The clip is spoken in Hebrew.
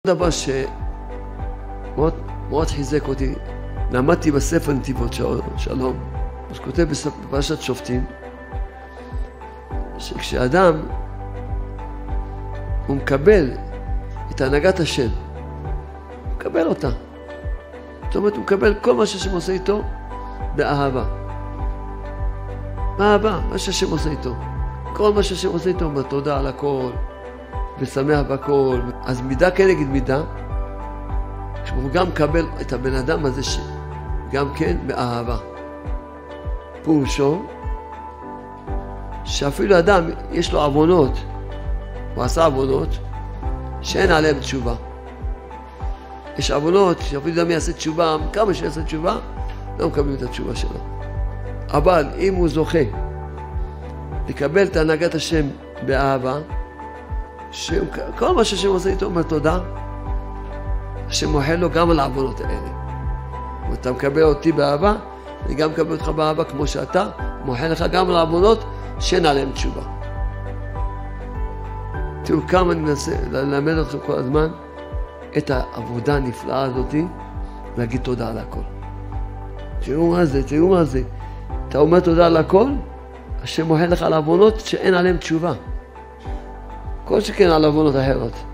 דבר שמאוד חיזק אותי, למדתי בספר נתיבות שלום, שכותב בפרשת שופטים, שכשאדם הוא מקבל את הנהגת השם, הוא מקבל אותה. זאת אומרת, הוא מקבל כל מה שהשם עושה איתו באהבה. באהבה, מה שהשם עושה איתו. כל מה שהשם עושה איתו בתודה על הכל, ושמח בכל. אז מידה כנגד מידה, שהוא גם מקבל את הבן אדם הזה גם כן באהבה. פירושו, שאפילו אדם יש לו עוונות, הוא עשה עוונות, שאין עליהם תשובה. יש עוונות שאפילו אדם יעשה תשובה, כמה שיעשה תשובה, לא מקבלים את התשובה שלו. אבל אם הוא זוכה לקבל את הנהגת השם באהבה, כל מה שהשם עושה איתו אומר תודה, השם מוחל לו גם על העוונות האלה. ואתה מקבל אותי באהבה, אני גם מקבל אותך באהבה כמו שאתה, מוחל לך גם על העוונות שאין עליהם תשובה. תראו כמה אני מנסה ללמד אתכם כל הזמן את העבודה הנפלאה הזאת, להגיד תודה על הכל. תראו מה זה. אתה אומר תודה על הכל, השם מוחל לך על העוונות שאין עליהם תשובה. כל שכן על עוונות אחרות.